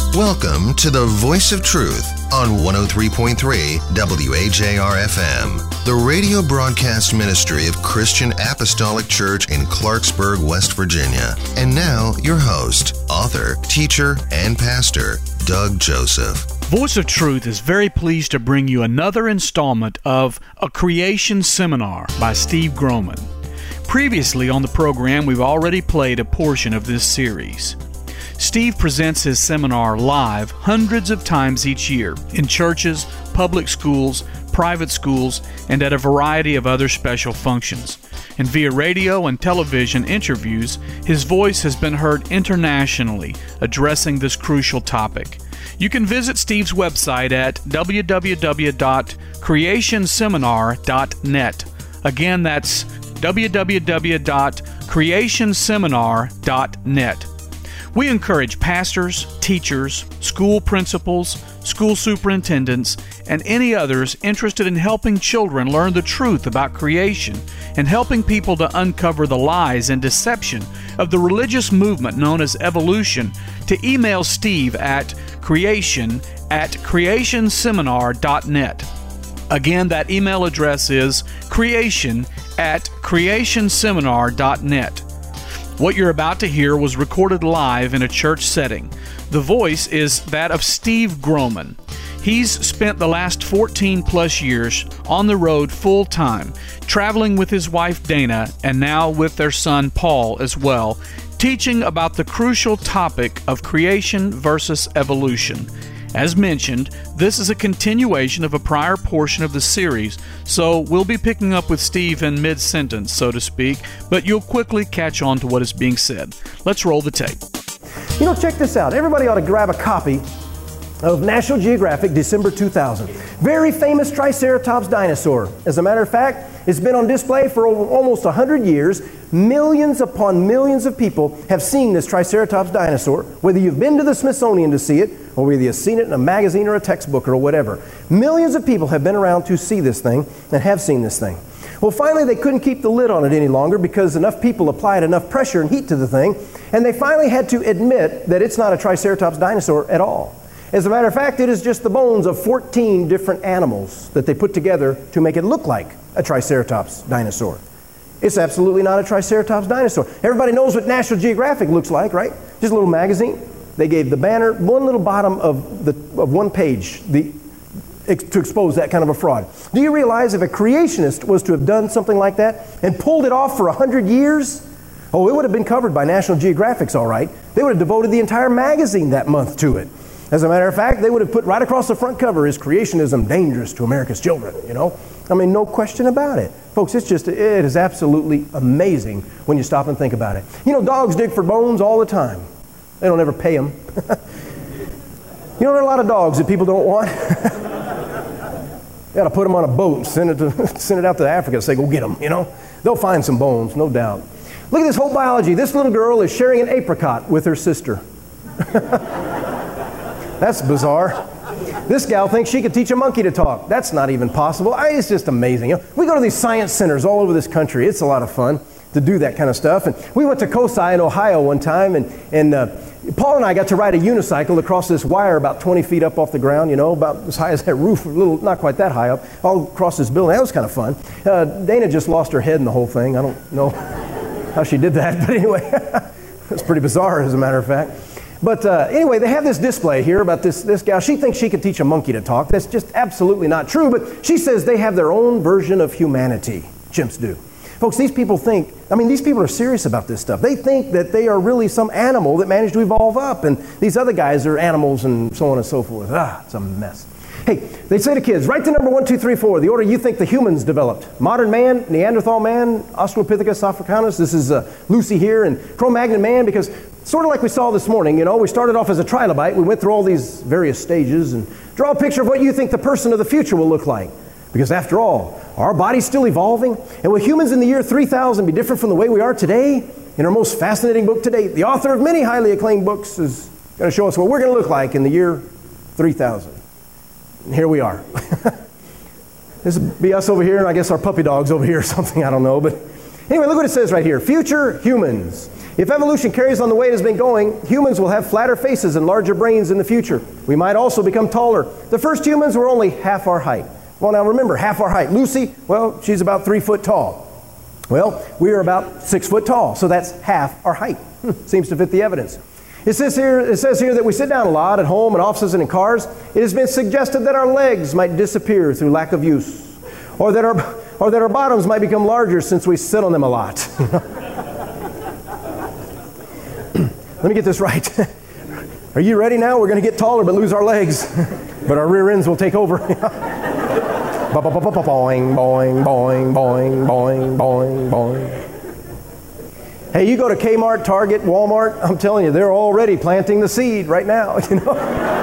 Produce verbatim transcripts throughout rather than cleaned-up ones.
Welcome to the Voice of Truth on one oh three point three W A J R F M, the radio broadcast ministry of Christian Apostolic Church in Clarksburg, West Virginia. And now, your host, author, teacher, and pastor, Doug Joseph. Voice of Truth is very pleased to bring you another installment of A Creation Seminar by Steve Groman. Previously on the program, we've already played a portion of this series. Steve presents his seminar live hundreds of times each year in churches, public schools, private schools, and at a variety of other special functions. And via radio and television interviews, his voice has been heard internationally addressing this crucial topic. You can visit Steve's website at w w w dot creation seminar dot net. Again, that's w w w dot creation seminar dot net. We encourage pastors, teachers, school principals, school superintendents, and any others interested in helping children learn the truth about creation and helping people to uncover the lies and deception of the religious movement known as evolution to email Steve at creation at creation seminar dot net. Again, that email address is creation at creation seminar dot net. What you're about to hear was recorded live in a church setting. The voice is that of Steve Groman. He's spent the last fourteen plus years on the road full time, traveling with his wife Dana and now with their son Paul as well, teaching about the crucial topic of creation versus evolution. As mentioned, this is a continuation of a prior portion of the series, so we'll be picking up with Steve in mid-sentence, so to speak, but you'll quickly catch on to what is being said. Let's roll the tape. You know, check this out. Everybody ought to grab a copy of National Geographic, December two thousand. Very famous Triceratops dinosaur. As a matter of fact, it's been on display for almost one hundred years. Millions upon millions of people have seen this Triceratops dinosaur, whether you've been to the Smithsonian to see it, or whether you've seen it in a magazine or a textbook or whatever. Millions of people have been around to see this thing and have seen this thing. Well, finally, they couldn't keep the lid on it any longer because enough people applied enough pressure and heat to the thing, and they finally had to admit that it's not a Triceratops dinosaur at all. As a matter of fact, it is just the bones of fourteen different animals that they put together to make it look like a Triceratops dinosaur. It's absolutely not a Triceratops dinosaur. Everybody knows what National Geographic looks like, right? Just a little magazine. They gave the banner one little bottom of the of one page the, ex, to expose that kind of a fraud. Do you realize if a creationist was to have done something like that and pulled it off for one hundred years, oh, it would have been covered by National Geographic's all right. They would have devoted the entire magazine that month to it. As a matter of fact, they would have put right across the front cover, "Is creationism dangerous to America's children?" You know? I mean, no question about it. Folks, it's just, it is absolutely amazing when you stop and think about it. You know, dogs dig for bones all the time. They don't ever pay them. You know, there are a lot of dogs that people don't want. You got to put them on a boat and send it, to, send it out to Africa and say, "Go get them," you know? They'll find some bones, no doubt. Look at this whole biology. This little girl is sharing an apricot with her sister. That's bizarre. This gal thinks she could teach a monkey to talk. That's not even possible. I, it's just amazing. You know, we go to these science centers all over this country. It's a lot of fun to do that kind of stuff. And we went to COSI in Ohio one time, and, and uh, Paul and I got to ride a unicycle across this wire about twenty feet up off the ground, you know, about as high as that roof, a little, not quite that high up, all across this building. That was kind of fun. Uh, Dana just lost her head in the whole thing. I don't know how she did that, but anyway, it's pretty bizarre, as a matter of fact. But uh, anyway, they have this display here about this, this gal. She thinks she could teach a monkey to talk. That's just absolutely not true, but she says they have their own version of humanity. Chimps do. Folks, these people think, I mean, these people are serious about this stuff. They think that they are really some animal that managed to evolve up, and these other guys are animals and so on and so forth. Ah, it's a mess. Hey, they say to kids, write the number one, two, three, four, the order you think the humans developed. Modern man, Neanderthal man, Australopithecus africanus. This is uh, Lucy here, and Cro-Magnon man, because sort of like we saw this morning, you know, we started off as a trilobite. We went through all these various stages, and draw a picture of what you think the person of the future will look like. Because after all, our body's still evolving, and will humans in the year three thousand be different from the way we are today? In our most fascinating book to date, the author of many highly acclaimed books is going to show us what we're going to look like in the year three thousand. And here we are. This would be us over here, and I guess our puppy dog's over here or something, I don't know. But anyway, look what it says right here. Future humans. If evolution carries on the way it has been going, humans will have flatter faces and larger brains in the future. We might also become taller. The first humans were only half our height. Well, now remember, half our height. Lucy, well, she's about three foot tall. Well, we are about six foot tall, so that's half our height. Hmm, seems to fit the evidence. It says here, it says here that we sit down a lot at home, in offices, and in cars. It has been suggested that our legs might disappear through lack of use, or that our, or that our bottoms might become larger since we sit on them a lot. Let me get this right. Are you ready now? We're going to get taller but lose our legs, but our rear ends will take over. Boing, boing, boing, boing, boing, boing, boing. Hey, you go to Kmart, Target, Walmart, I'm telling you, they're already planting the seed right now, you know.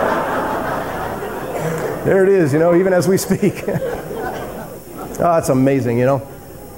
There it is, you know, even as we speak. Oh, it's amazing, you know.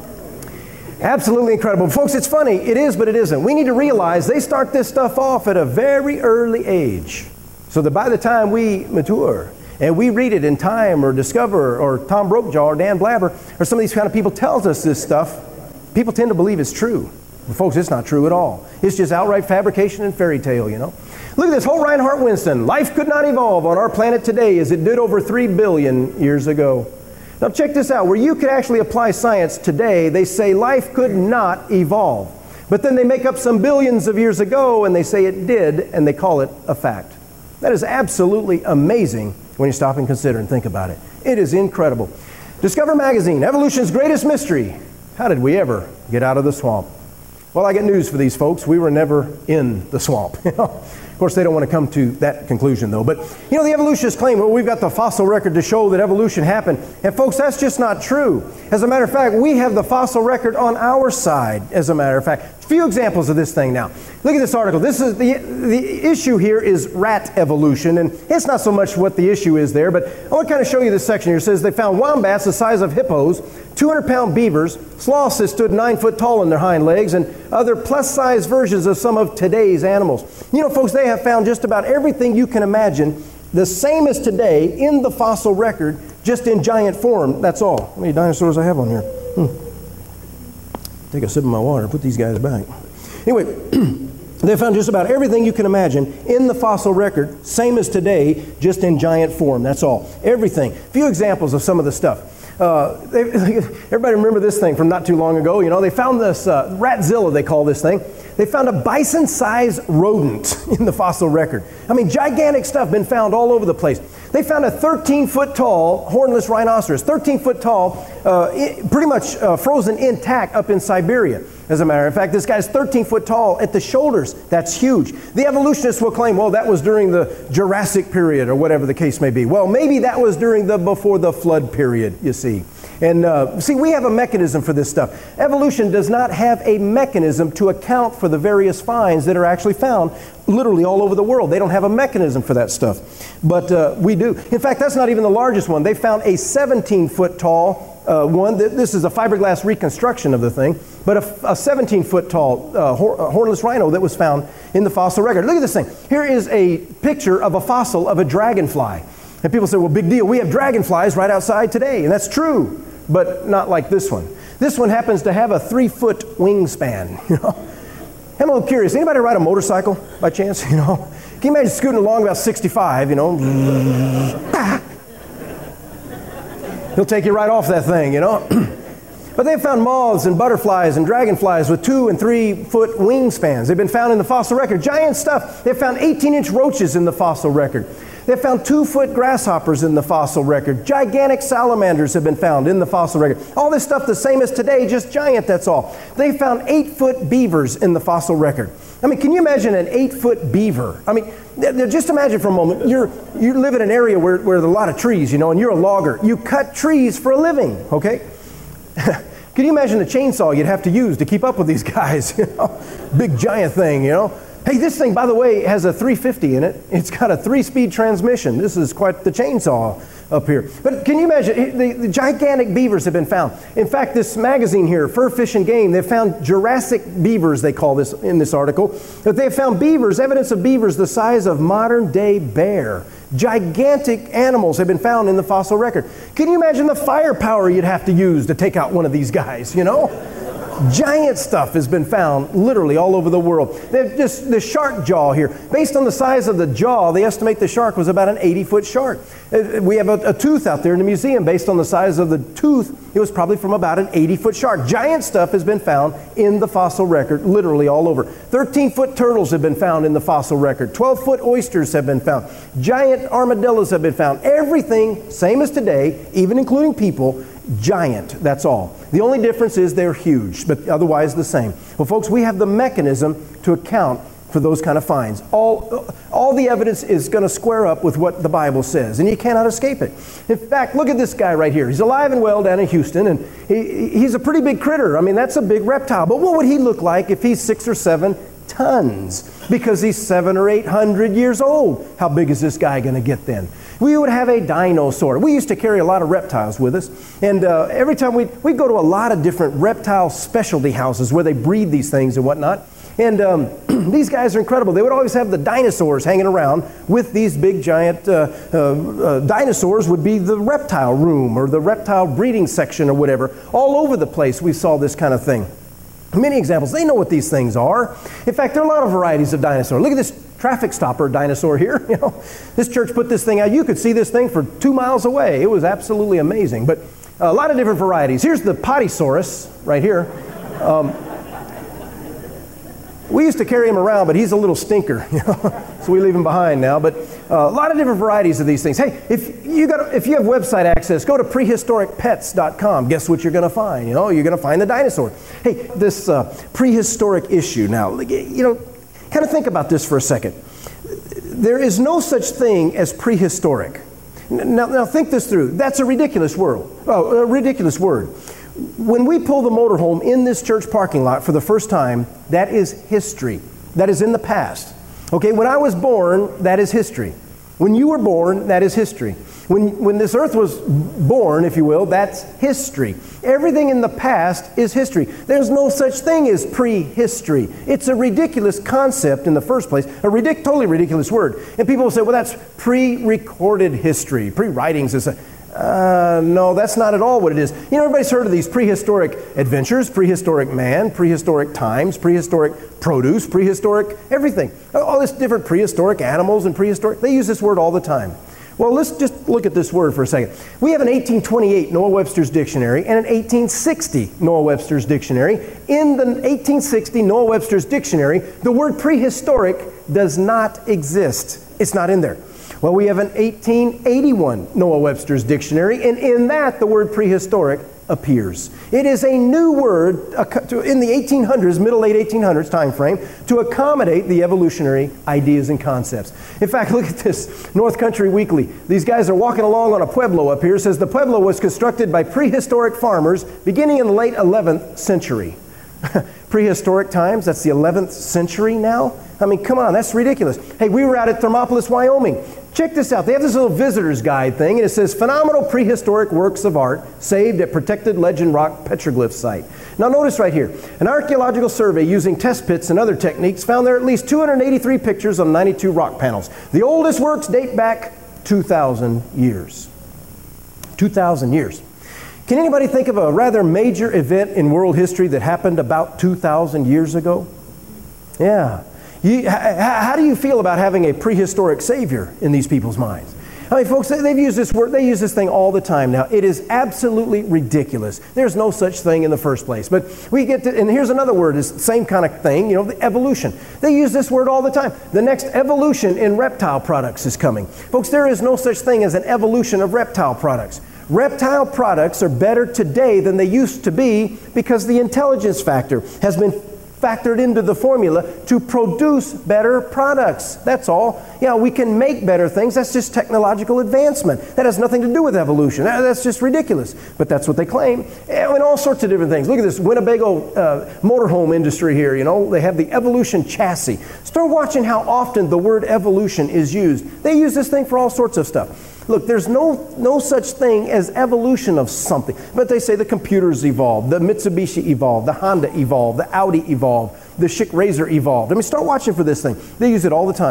Absolutely incredible. Folks, it's funny. It is, but it isn't. We need to realize they start this stuff off at a very early age, so that by the time we mature and we read it in Time or Discover or Tom Brokaw or Dan Blabber or some of these kind of people tells us this stuff, people tend to believe it's true. But folks, it's not true at all. It's just outright fabrication and fairy tale, you know. Look at this, whole Reinhard Winston. Life could not evolve on our planet today as it did over three billion years ago. Now check this out. Where you could actually apply science today, they say life could not evolve. But then they make up some billions of years ago and they say it did, and they call it a fact. That is absolutely amazing when you stop and consider and think about it. It is incredible. Discover Magazine, Evolution's Greatest Mystery. How did we ever get out of the swamp? Well, I got news for these folks. We were never in the swamp. Of course, they don't want to come to that conclusion, though. But, you know, the evolutionists claim, well, we've got the fossil record to show that evolution happened. And, folks, that's just not true. As a matter of fact, we have the fossil record on our side, as a matter of fact. A few examples of this thing now. Look at this article. This is the, the issue here is rat evolution. And it's not so much what the issue is there, but I want to kind of show you this section here. It says they found wombats the size of hippos, two hundred pound beavers, sloths that stood nine foot tall on their hind legs, and other plus-size versions of some of today's animals. You know, folks, they have found just about everything you can imagine, the same as today, in the fossil record, just in giant form. That's all. How many dinosaurs I have on here? Hmm. Take a sip of my water, put these guys back. Anyway, they found just about everything you can imagine in the fossil record, same as today, just in giant form. That's all. Everything. A few examples of some of the stuff. Uh, they, everybody remember this thing from not too long ago. You know, they found this uh, Ratzilla, they call this thing. They found a bison-sized rodent in the fossil record. I mean, gigantic stuff been found all over the place. They found a thirteen foot tall hornless rhinoceros, thirteen foot tall, uh, it, pretty much uh, frozen intact up in Siberia. As a matter of fact, this guy's thirteen foot tall at the shoulders. That's huge. The evolutionists will claim, well, that was during the Jurassic period or whatever the case may be. Well, maybe that was during the before the flood period, you see. And uh, see, we have a mechanism for this stuff. Evolution does not have a mechanism to account for the various finds that are actually found literally all over the world. They don't have a mechanism for that stuff. But uh, we do. In fact, that's not even the largest one. They found a seventeen foot tall uh, one. This is a fiberglass reconstruction of the thing. But a, a seventeen foot tall uh, hor- hornless rhino that was found in the fossil record. Look at this thing. Here is a picture of a fossil of a dragonfly. And people say, well, big deal. We have dragonflies right outside today. And that's true, but not like this one. This one happens to have a three foot wingspan, you know. I'm a little curious. Anybody ride a motorcycle by chance? You know, can you imagine scooting along about sixty-five? You know, he'll take you right off that thing. You know, but they've found moths and butterflies and dragonflies with two and three foot wingspans. They've been found in the fossil record. Giant stuff. They've found eighteen inch roaches in the fossil record. They found two-foot grasshoppers in the fossil record. Gigantic salamanders have been found in the fossil record. All this stuff the same as today, just giant, that's all. They found eight-foot beavers in the fossil record. I mean, can you imagine an eight-foot beaver? I mean, just imagine for a moment, you're, you live in an area where, where there are a lot of trees, you know, and you're a logger. You cut trees for a living, okay? Can you imagine the chainsaw you'd have to use to keep up with these guys? You know? Big giant thing, you know? Hey, this thing, by the way, has a three fifty in it. It's got a three-speed transmission. This is quite the chainsaw up here. But can you imagine, the, the gigantic beavers have been found. In fact, this magazine here, Fur, Fish, and Game, they've found Jurassic beavers, they call this in this article. But they've found beavers, evidence of beavers the size of modern-day bear. Gigantic animals have been found in the fossil record. Can you imagine the firepower you'd have to use to take out one of these guys, you know? Giant stuff has been found literally all over the world. This, the shark jaw here, based on the size of the jaw, they estimate the shark was about an eighty-foot shark. We have a, a tooth out there in the museum based on the size of the tooth. It was probably from about an eighty-foot shark. Giant stuff has been found in the fossil record, literally all over. thirteen-foot turtles have been found in the fossil record. twelve-foot oysters have been found. Giant armadillos have been found. Everything, same as today, even including people, giant, that's all. The only difference is they're huge, but otherwise the same. Well, folks, we have the mechanism to account for those kind of finds. All, all the evidence is going to square up with what the Bible says, and you cannot escape it. In fact, look at this guy right here. He's alive and well down in Houston, and he, he's a pretty big critter. I mean, that's a big reptile. But what would he look like if he's six or seven tons? Because he's seven or eight hundred years old. How big is this guy going to get then? We would have a dinosaur. We used to carry a lot of reptiles with us, and uh, every time we we go to a lot of different reptile specialty houses where they breed these things and whatnot. And um, these guys are incredible. They would always have the dinosaurs hanging around with these big giant uh, uh, uh, dinosaurs would be the reptile room or the reptile breeding section or whatever. All over the place we saw this kind of thing. Many examples. They know what these things are. In fact, there are a lot of varieties of dinosaur. Look at this traffic stopper dinosaur here. You know, this church put this thing out. You could see this thing for two miles away. It was absolutely amazing. But a lot of different varieties. Here's the Potysaurus right here. Um, we used to carry him around, but he's a little stinker, you know? So we leave him behind now. But uh, a lot of different varieties of these things. Hey, if you got, if you have website access, go to prehistoric pets dot com. Guess what you're going to find? You know, you're going to find the dinosaur. Hey, this uh, prehistoric issue. Now, you know, kind of think about this for a second. There is no such thing as prehistoric. Now, now think this through. That's a ridiculous word. Oh, a ridiculous word. When we pull the motorhome in this church parking lot for the first time, that is history. That is in the past. Okay, when I was born, that is history. When you were born, that is history. When, when this earth was born, if you will, that's history. Everything in the past is history. There's no such thing as prehistory. It's a ridiculous concept in the first place, a ridic- totally ridiculous word. And people will say, well, that's pre-recorded history, pre-writings. Is a, uh, no, that's not at all what it is. You know, everybody's heard of these prehistoric adventures, prehistoric man, prehistoric times, prehistoric produce, prehistoric everything. All this different prehistoric animals and prehistoric. They use this word all the time. Well, let's just look at this word for a second. We have an eighteen twenty-eight Noah Webster's Dictionary and an eighteen sixty Noah Webster's Dictionary. In the eighteen sixty Noah Webster's Dictionary, the word prehistoric does not exist. It's not in there. Well, we have an eighteen eighty-one Noah Webster's Dictionary, and in that, the word prehistoric appears. It is a new word in the eighteen hundreds, middle late eighteen hundreds time frame, to accommodate the evolutionary ideas and concepts. In fact, look at this, North Country Weekly. These guys are walking along on a pueblo up here. It says the pueblo was constructed by prehistoric farmers beginning in the late eleventh century. Prehistoric times, that's the eleventh century now? I mean, come on, that's ridiculous. Hey, we were out at Thermopolis, Wyoming. Check this out. They have this little visitor's guide thing, and it says, phenomenal prehistoric works of art saved at protected Legend Rock petroglyph site. Now notice right here, an archaeological survey using test pits and other techniques found there are at least two hundred eighty-three pictures on ninety-two rock panels. The oldest works date back two thousand years. two thousand years. Can anybody think of a rather major event in world history that happened about two thousand years ago? Yeah. You, how, how do you feel about having a prehistoric savior in these people's minds? I mean, folks, they've used this word, they use this thing all the time now. It is absolutely ridiculous. There's no such thing in the first place. But we get to, and here's another word, it's the same kind of thing, you know, the evolution. They use this word all the time. The next evolution in reptile products is coming. Folks, there is no such thing as an evolution of reptile products. Reptile products are better today than they used to be because the intelligence factor has been factored into the formula to produce better products. That's all. Yeah, we can make better things. That's just technological advancement. That has nothing to do with evolution. That's just ridiculous. But that's what they claim. And all sorts of different things. Look at this Winnebago uh, motorhome industry here. You know, they have the evolution chassis. Start watching how often the word evolution is used. They use this thing for all sorts of stuff. Look, there's no, no such thing as evolution of something. But they say the computers evolved, the Mitsubishi evolved, the Honda evolved, the Audi evolved, the Schick Razor evolved. I mean, start watching for this thing. They use it all the time.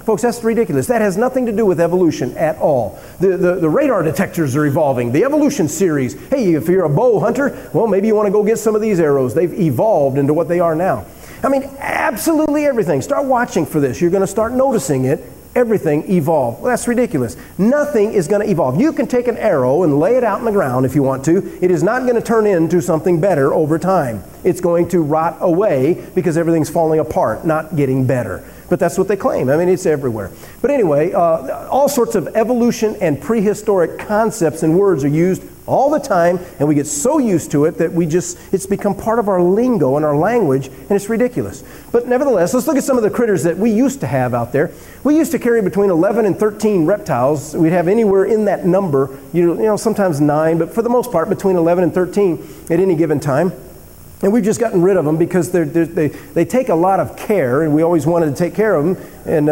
Folks, that's ridiculous. That has nothing to do with evolution at all. The, the, the radar detectors are evolving. The evolution series, hey, if you're a bow hunter, well, maybe you want to go get some of these arrows. They've evolved into what they are now. I mean, absolutely everything. Start watching for this. You're going to start noticing it. Everything evolved. Well, that's ridiculous. Nothing is going to evolve. You can take an arrow and lay it out in the ground if you want to. It is not going to turn into something better over time. It's going to rot away because everything's falling apart, not getting better. But that's what they claim. I mean, it's everywhere. But anyway, uh, all sorts of evolution and prehistoric concepts and words are used all the time, and we get so used to it that we just, it's become part of our lingo and our language, and it's ridiculous. But nevertheless, let's look at some of the critters that we used to have out there. We used to carry between eleven and thirteen reptiles. We'd have anywhere in that number, you know, you know, sometimes nine, but for the most part, between eleven and thirteen at any given time. And we've just gotten rid of them because they're, they're, they they take a lot of care, and we always wanted to take care of them. And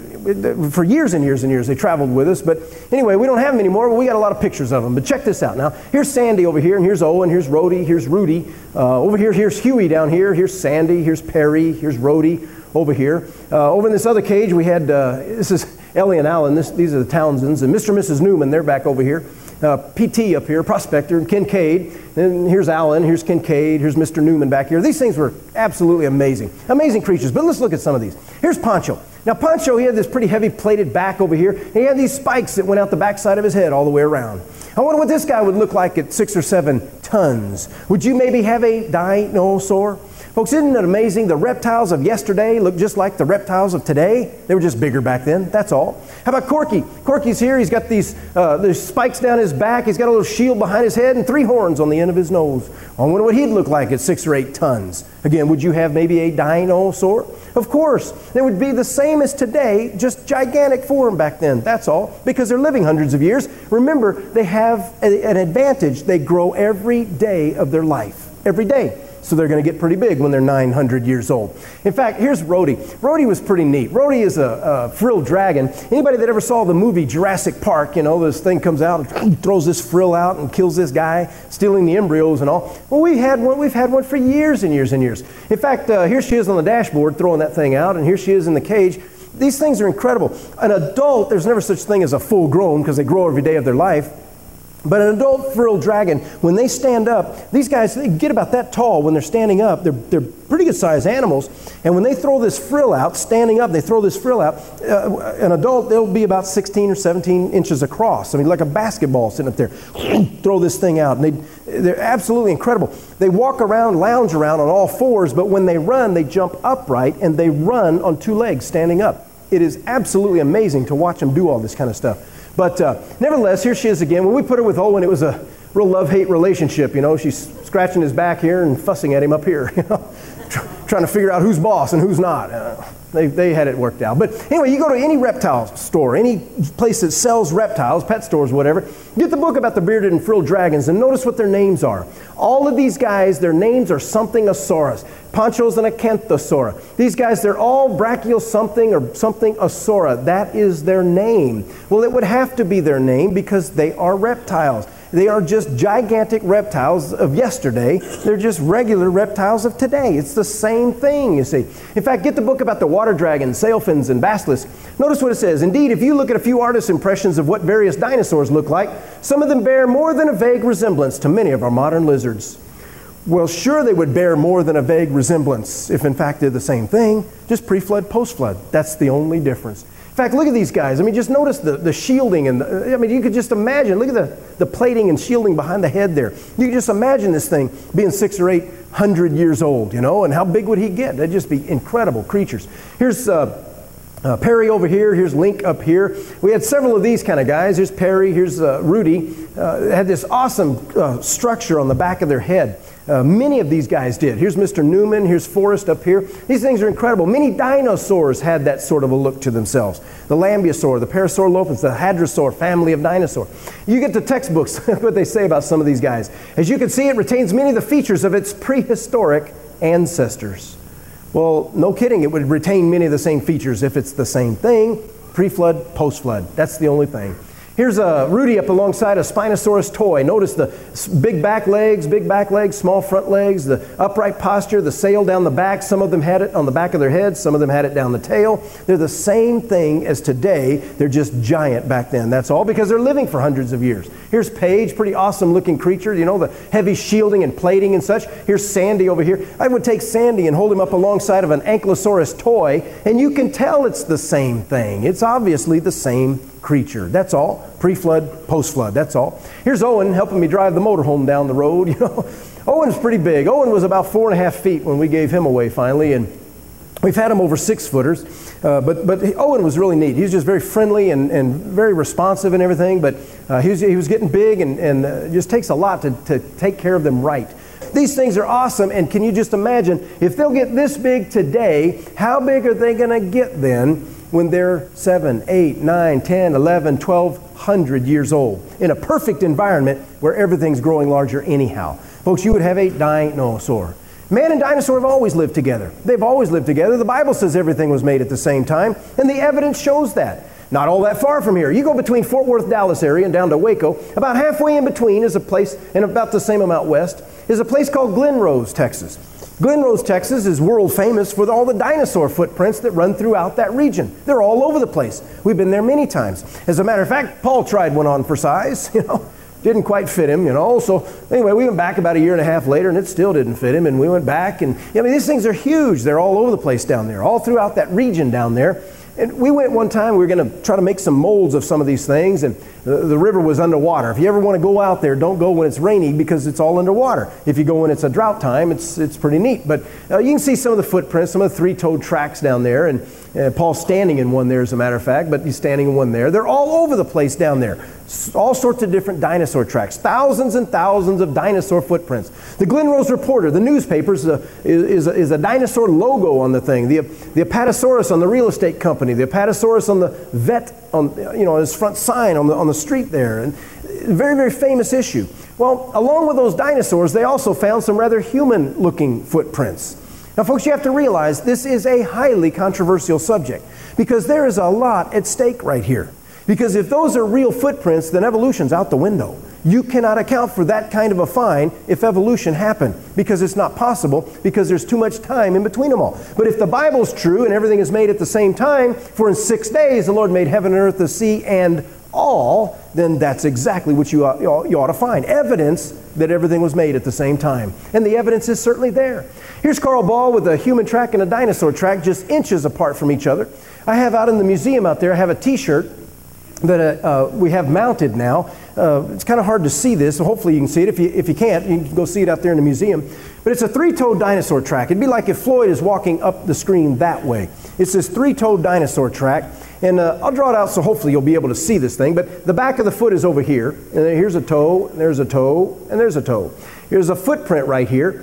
uh, for years and years and years, they traveled with us. But anyway, we don't have them anymore, but we got a lot of pictures of them. But check this out now. Here's Sandy over here, and here's Owen, here's Rhodey, here's Rudy. Uh, over here, here's Huey down here. Here's Sandy, here's Perry, here's Rhodey over here. Uh, over in this other cage, we had, uh, this is Ellie and Alan. This, these are the Townsends. And Mister and Missus Newman, they're back over here. Uh, P T up here, Prospector, and Kincaid. Then here's Alan, here's Kincaid, here's Mister Newman back here. These things were absolutely amazing. Amazing creatures. But let's look at some of these. Here's Pancho. Now Pancho, he had this pretty heavy plated back over here. And he had these spikes that went out the backside of his head all the way around. I wonder what this guy would look like at six or seven tons. Would you maybe have a dinosaur? Folks, isn't it amazing? The reptiles of yesterday look just like the reptiles of today. They were just bigger back then, that's all. How about Corky? Corky's here. He's got these, uh, these spikes down his back. He's got a little shield behind his head and three horns on the end of his nose. I wonder what he'd look like at six or eight tons. Again, would you have maybe a dinosaur? Of course. They would be the same as today, just gigantic for them back then, that's all. Because they're living hundreds of years. Remember, they have a, an advantage. They grow every day of their life. Every day. So they're going to get pretty big when they're nine hundred years old. In fact, here's Rhodey. Rhodey was pretty neat. Rhodey is a, a frilled dragon. Anybody that ever saw the movie Jurassic Park, you know, this thing comes out and throws this frill out and kills this guy, stealing the embryos and all. Well, we had one, we've had one for years and years and years. In fact, uh, here she is on the dashboard throwing that thing out, and here she is in the cage. These things are incredible. An adult, there's never such thing as a full grown because they grow every day of their life. But an adult frilled dragon, when they stand up, these guys, they get about that tall when they're standing up. They're, they're pretty good sized animals. And when they throw this frill out, standing up, they throw this frill out, uh, an adult, they'll be about sixteen or seventeen inches across. I mean, like a basketball sitting up there. Throw this thing out. And they, they're absolutely incredible. They walk around, lounge around on all fours, but when they run, they jump upright and they run on two legs standing up. It is absolutely amazing to watch them do all this kind of stuff. But uh, nevertheless, here she is again. When we put her with Owen, it was a real love-hate relationship. You know, she's scratching his back here and fussing at him up here. You know, trying to figure out who's boss and who's not. Uh, they they had it worked out. But anyway, you go to any reptile store, any place that sells reptiles, pet stores, whatever. Get the book about the bearded and frilled dragons and notice what their names are. All of these guys, their names are something Asaurus. Pancho's an Acanthosaura. These guys, they're all brachial something or something Asaura. That is their name. Well, it would have to be their name because they are reptiles. They are just gigantic reptiles of yesterday. They're just regular reptiles of today. It's the same thing, you see. In fact, get the book about the water dragons, sailfins, and basilisks. Notice what it says. Indeed, if you look at a few artists' impressions of what various dinosaurs look like, some of them bear more than a vague resemblance to many of our modern lizards. Well, sure they would bear more than a vague resemblance if in fact they're the same thing, just pre-flood, post-flood. That's the only difference. In fact, look at these guys. I mean, just notice the, the shielding. And the, I mean, you could just imagine, look at the, the plating and shielding behind the head there. You can just imagine this thing being six or eight hundred years old, you know, and how big would he get? They'd just be incredible creatures. Here's uh, uh, Perry over here. Here's Link up here. We had several of these kind of guys. Here's Perry. Here's uh, Rudy. Uh, had this awesome uh, structure on the back of their head. Uh, many of these guys did. Here's Mister Newman. Here's Forrest up here. These things are incredible. Many dinosaurs had that sort of a look to themselves. The Lambeosaur, the Parasaurolophus, the Hadrosaur family of dinosaur. You get the textbooks, what they say about some of these guys. As you can see, it retains many of the features of its prehistoric ancestors. Well, no kidding. It would retain many of the same features if it's the same thing, pre-flood, post-flood. That's the only thing. Here's uh, Rudy up alongside a Spinosaurus toy. Notice the big back legs, big back legs, small front legs, the upright posture, the sail down the back. Some of them had it on the back of their heads. Some of them had it down the tail. They're the same thing as today. They're just giant back then. That's all because they're living for hundreds of years. Here's Paige, pretty awesome looking creature. You know, the heavy shielding and plating and such. Here's Sandy over here. I would take Sandy and hold him up alongside of an Ankylosaurus toy, and you can tell it's the same thing. It's obviously the same creature. That's all. Pre-flood, post-flood. That's all. Here's Owen helping me drive the motorhome down the road. You know, Owen's pretty big. Owen was about four and a half feet when we gave him away finally, and we've had him over six footers. Uh, but but Owen was really neat. He was just very friendly and, and very responsive and everything. But uh, he was he was getting big, and and uh, it just takes a lot to to take care of them right. These things are awesome, and can you just imagine if they'll get this big today? How big are they going to get then? When they're seven, eight, nine, ten, eleven, twelve hundred years old in a perfect environment where everything's growing larger anyhow. Folks, you would have a dinosaur. Man and dinosaur have always lived together. They've always lived together. The Bible says everything was made at the same time, and the evidence shows that. Not all that far from here. You go between Fort Worth, Dallas area and down to Waco. About halfway in between is a place, and about the same amount west, is a place called Glen Rose, Texas. Glen Rose, Texas is world famous for all the dinosaur footprints that run throughout that region. They're all over the place. We've been there many times. As a matter of fact, Paul tried one on for size, you know, didn't quite fit him, you know. So anyway, we went back about a year and a half later and it still didn't fit him, and we went back, and I mean, these things are huge. They're all over the place down there, all throughout that region down there. And we went one time, we were going to try to make some molds of some of these things, and the, the river was underwater. If you ever want to go out there, don't go when it's rainy because it's all underwater. If you go when it's a drought time, it's it's pretty neat. But uh, you can see some of the footprints, some of the three-toed tracks down there, and uh, Paul's standing in one there as a matter of fact, but he's standing in one there. They're all over the place down there. All sorts of different dinosaur tracks, thousands and thousands of dinosaur footprints. The Glen Rose Reporter, the newspaper, is a, is a, is a dinosaur logo on the thing. The, the Apatosaurus on the real estate company, the Apatosaurus on the vet, on, you know, his front sign on the, on the street there. And very, very famous issue. Well, along with those dinosaurs, they also found some rather human-looking footprints. Now, folks, you have to realize this is a highly controversial subject because there is a lot at stake right here. Because if those are real footprints, then evolution's out the window. You cannot account for that kind of a find if evolution happened, because it's not possible, because there's too much time in between them all. But if the Bible's true and everything is made at the same time, for in six days the Lord made heaven and earth, the sea, and all, then that's exactly what you ought, you ought, you ought to find. Evidence that everything was made at the same time. And the evidence is certainly there. Here's Carl Ball with a human track and a dinosaur track just inches apart from each other. I have out in the museum out there, I have a t-shirt that uh, uh, we have mounted now. Uh, it's kind of hard to see this, so hopefully you can see it. If you, if you can't, you can go see it out there in the museum. But it's a three-toed dinosaur track. It'd be like if Floyd is walking up the screen that way. It's this three-toed dinosaur track. And uh, I'll draw it out so hopefully you'll be able to see this thing. But the back of the foot is over here. And here's a toe, and there's a toe, and there's a toe. Here's a footprint right here.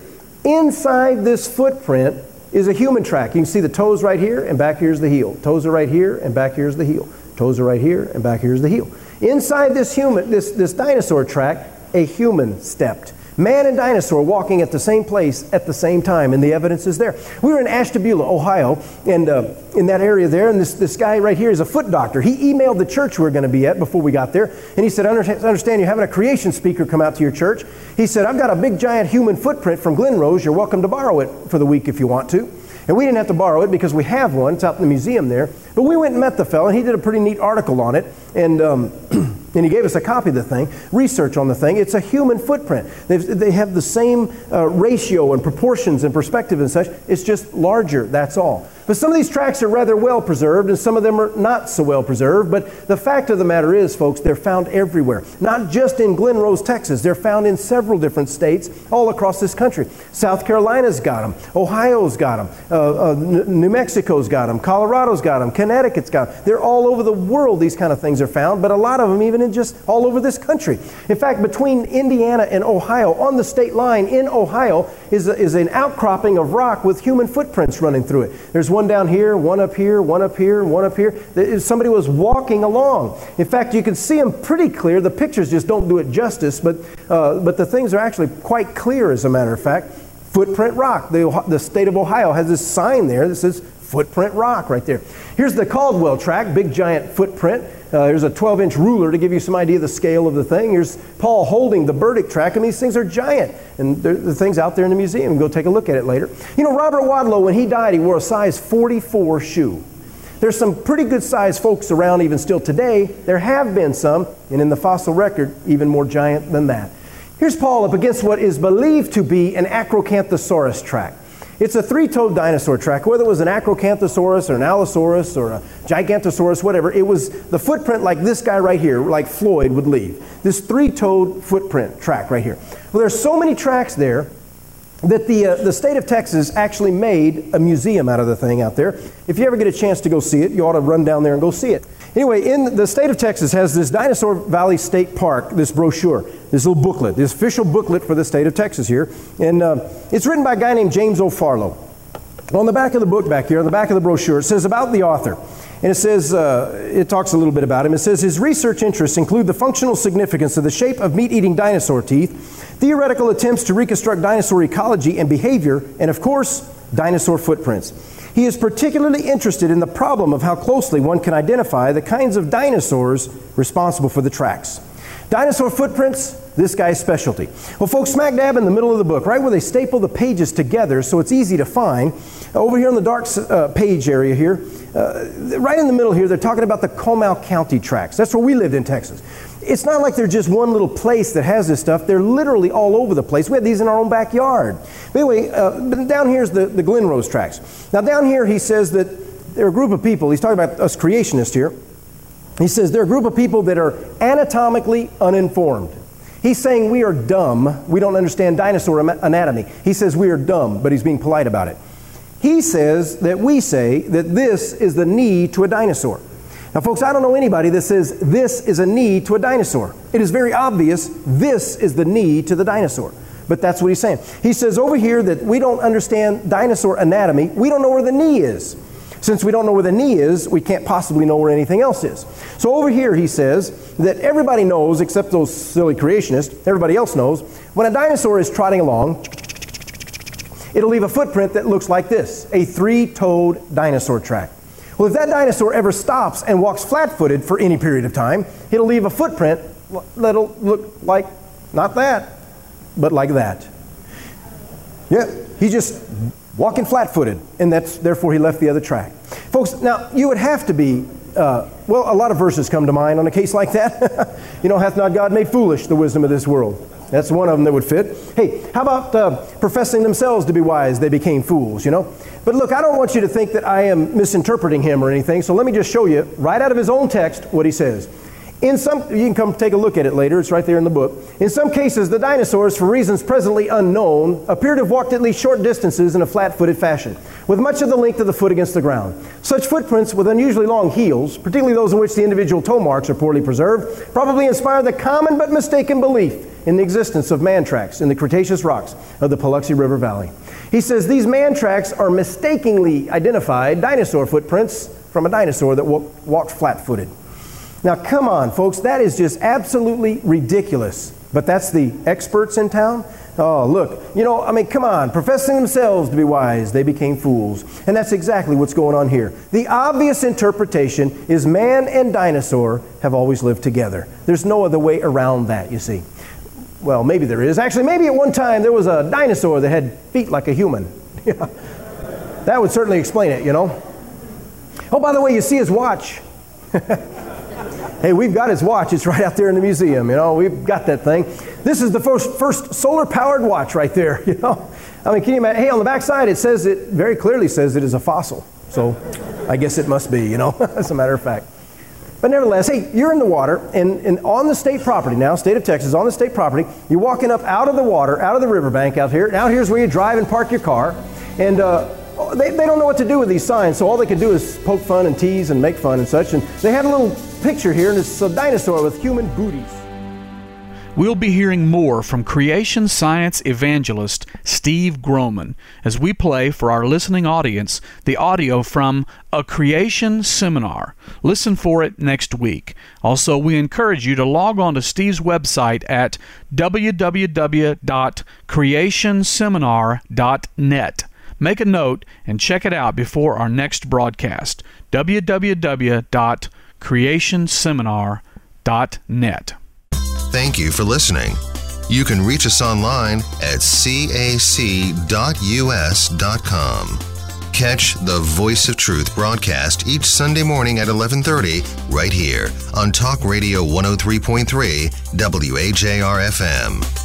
Inside this footprint is a human track. You can see the toes right here, and back here's the heel. Toes are right here, and back here's the heel. Toes are right here, and back here's the heel. Inside this human, this, this dinosaur track, a human stepped. Man and dinosaur walking at the same place at the same time, and the evidence is there. We were in Ashtabula, Ohio, and uh, in that area there, and this, this guy right here is a foot doctor. He emailed the church we were going to be at before we got there, and he said, I understand you're having a creation speaker come out to your church. He said, I've got a big giant human footprint from Glen Rose. You're welcome to borrow it for the week if you want to. And we didn't have to borrow it because we have one. It's out in the museum there. But we went and met the fellow, and he did a pretty neat article on it. And um, and he gave us a copy of the thing, research on the thing. It's a human footprint. They've, they have the same uh, ratio and proportions and perspective and such. It's just larger, that's all. But some of these tracks are rather well preserved, and some of them are not so well preserved. But the fact of the matter is, folks, they're found everywhere. Not just in Glen Rose, Texas. They're found in several different states all across this country. South Carolina's got them. Ohio's got them. Uh, uh, New Mexico's got them. Colorado's got them. Connecticut's got them. They're all over the world, these kind of things are found, but a lot of them even in just all over this country. In fact, between Indiana and Ohio, on the state line in Ohio, is, a, is an outcropping of rock with human footprints running through it. There's one down here, one up here, one up here, one up here. Somebody was walking along. In fact, you can see them pretty clear. The pictures just don't do it justice, but, uh, but the things are actually quite clear, as a matter of fact. Footprint rock. The, the state of Ohio has this sign there that says Footprint Rock right there. Here's the Caldwell track, big giant footprint. Uh, here's a twelve-inch ruler to give you some idea of the scale of the thing. Here's Paul holding the Burdick track. I mean, these things are giant. And the thing's out there in the museum. Go take a look at it later. You know, Robert Wadlow, when he died, he wore a size forty-four shoe. There's some pretty good-sized folks around even still today. There have been some, and in the fossil record, even more giant than that. Here's Paul up against what is believed to be an Acrocanthosaurus track. It's a three-toed dinosaur track. Whether it was an Acrocanthosaurus or an Allosaurus or a Gigantosaurus, whatever, it was the footprint like this guy right here, like Floyd would leave. This three-toed footprint track right here. Well, there's so many tracks there that the, uh, the state of Texas actually made a museum out of the thing out there. If you ever get a chance to go see it, you ought to run down there and go see it. Anyway, in the state of Texas has this Dinosaur Valley State Park, this brochure, this little booklet, this official booklet for the state of Texas here. And uh, it's written by a guy named James O'Farlow. On the back of the book back here, on the back of the brochure, it says about the author. And it says, uh, it talks a little bit about him. It says, his research interests include the functional significance of the shape of meat-eating dinosaur teeth, theoretical attempts to reconstruct dinosaur ecology and behavior, and of course, dinosaur footprints. He is particularly interested in the problem of how closely one can identify the kinds of dinosaurs responsible for the tracks. Dinosaur footprints, this guy's specialty. Well, folks, smack dab in the middle of the book, right where they staple the pages together so it's easy to find, over here on the dark uh, page area here, uh, right in the middle here, they're talking about the Comal County tracks. That's where we lived in Texas. It's not like they're just one little place that has this stuff. They're literally all over the place. We had these in our own backyard. But anyway, uh, down here's the, the Glen Rose tracks. Now down here he says that there are a group of people, he's talking about us creationists here. He says they're a group of people that are anatomically uninformed. He's saying we are dumb. We don't understand dinosaur anatomy. He says we are dumb, but he's being polite about it. He says that we say that this is the knee to a dinosaur. Now, folks, I don't know anybody that says this is a knee to a dinosaur. It is very obvious this is the knee to the dinosaur. But that's what he's saying. He says over here that we don't understand dinosaur anatomy. We don't know where the knee is. Since we don't know where the knee is, we can't possibly know where anything else is. So over here he says that everybody knows, except those silly creationists, everybody else knows, when a dinosaur is trotting along, it'll leave a footprint that looks like this, a three-toed dinosaur track. Well, if that dinosaur ever stops and walks flat-footed for any period of time, it'll leave a footprint that'll look like, not that, but like that. Yeah, he's just walking flat-footed, and that's therefore he left the other track. Folks, now you would have to be, uh, well, a lot of verses come to mind on a case like that. You know, hath not God made foolish the wisdom of this world? That's one of them that would fit. Hey, how about uh, professing themselves to be wise, they became fools, you know? But look, I don't want you to think that I am misinterpreting him or anything, so let me just show you right out of his own text what he says. In some, you can come take a look at it later, it's right there in the book. In some cases, the dinosaurs, for reasons presently unknown, appear to have walked at least short distances in a flat-footed fashion, with much of the length of the foot against the ground. Such footprints with unusually long heels, particularly those in which the individual toe marks are poorly preserved, probably inspire the common but mistaken belief in the existence of man tracks in the Cretaceous rocks of the Paluxy River Valley. He says these man tracks are mistakenly identified dinosaur footprints from a dinosaur that walked flat-footed. Now, come on, folks, that is just absolutely ridiculous. But that's the experts in town? Oh, look, you know, I mean, come on, professing themselves to be wise, they became fools. And that's exactly what's going on here. The obvious interpretation is man and dinosaur have always lived together. There's no other way around that, you see. Well, maybe there is. Actually, maybe at one time there was a dinosaur that had feet like a human. Yeah. That would certainly explain it, you know. Oh, by the way, you see his watch. Hey, we've got his watch. It's right out there in the museum, you know. We've got that thing. This is the first, first solar-powered watch right there, you know. I mean, can you imagine? Hey, on the back side, it says, it very clearly says it is a fossil. So I guess it must be, you know, as a matter of fact. But nevertheless, hey, you're in the water, and, and on the state property now, state of Texas, on the state property, you're walking up out of the water, out of the riverbank out here. Now here's where you drive and park your car. And uh, they, they don't know what to do with these signs, so all they can do is poke fun and tease and make fun and such. And they have a little picture here, and it's a dinosaur with human booties. We'll be hearing more from creation science evangelist Steve Groman as we play for our listening audience the audio from A Creation Seminar. Listen for it next week. Also, we encourage you to log on to Steve's website at w w w dot creation seminar dot net. Make a note and check it out before our next broadcast. w w w dot creation seminar dot net. Thank you for listening. You can reach us online at c a c dot u s dot com. Catch the Voice of Truth broadcast each Sunday morning at eleven thirty right here on Talk Radio one oh three point three W A J R F M.